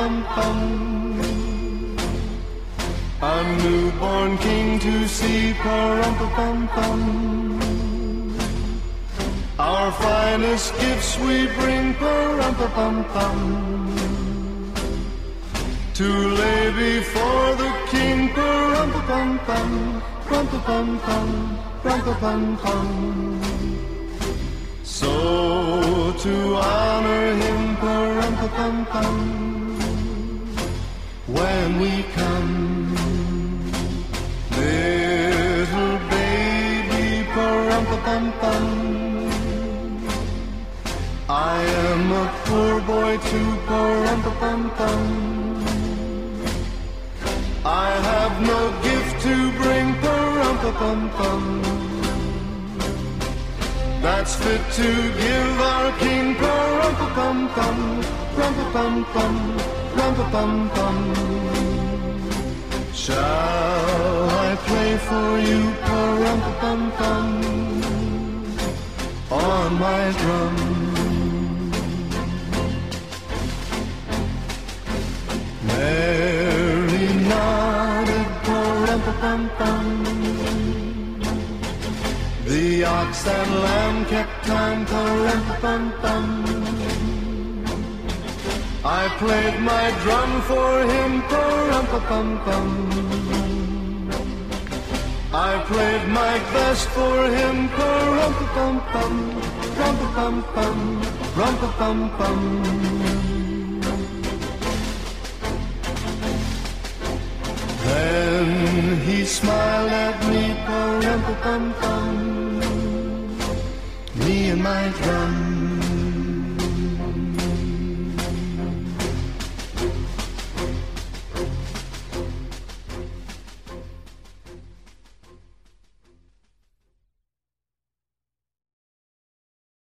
pum. A newborn king to see, pa-rum-pa-pum-pum. Our finest gifts we bring, pa-rum-pa-pum-pum, to lay before the king, pa-rum-pa-pum-pum, rum-pa-pum-pum, rum-pa-pum-pum. So to honor him, pa-rum-pa-pum-pum, when we come, little baby, pa-rum-pa-pum-pum. I am a poor boy too, pa-rum-pa-pum-pum. I have no gift to bring, pa-rum-pa-pum-pum, that's fit to give our king, pa-rum-pa-pum-pum, rum-pa-pum-pum, rum-pa-pum-pum. Shall I play for you, pa-rum-pa-pum-pum, on my drum? Mary nodded, pa-rum-pa-pum-pum. The ox and lamb kept time, pa-rum-pa-pum-pum. I played my drum for him, pa-rum-pa-pum-pum. I played my best for him, pa-rum-pa-pum-pum, rum-pa-pum-pum, rum-pa-pum-pum. Then he smiled at me, pa-rum-pa-pum-pum, me and my drum.